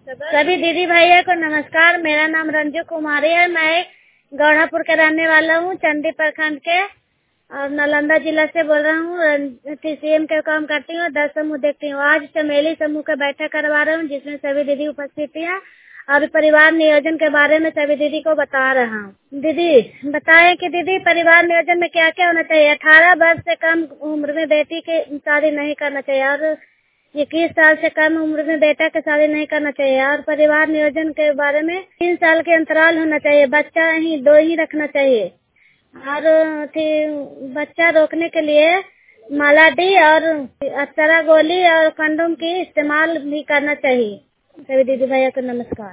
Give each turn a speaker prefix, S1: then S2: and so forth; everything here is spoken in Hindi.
S1: सभी दीदी भैया को नमस्कार। मेरा नाम रंजू कुमारी है। मैं गौड़ापुर के रहने वाला हूँ, चंडी प्रखंड के, और नालंदा जिला से बोल रहा हूँ। TCM के काम करती हूँ, 10 समूह देखती हूँ। आज चमेली समूह का बैठक करवा रहा हूँ, जिसमें सभी दीदी उपस्थित हैं और परिवार नियोजन के बारे में सभी दीदी को बता रहा हूँ। दीदी बताएं कि दीदी परिवार नियोजन में क्या क्या होना चाहिए। 18 वर्ष से कम उम्र में बेटी की शादी नहीं करना चाहिए और 21 साल से कम उम्र में बेटा की शादी नहीं करना चाहिए। और परिवार नियोजन के बारे में 3 साल के अंतराल होना चाहिए। बच्चा ही 2 ही रखना चाहिए। और बच्चा रोकने के लिए माला डी और अक्षरा गोली और कंडोम की इस्तेमाल भी करना चाहिए। सभी दीदी भैया को नमस्कार।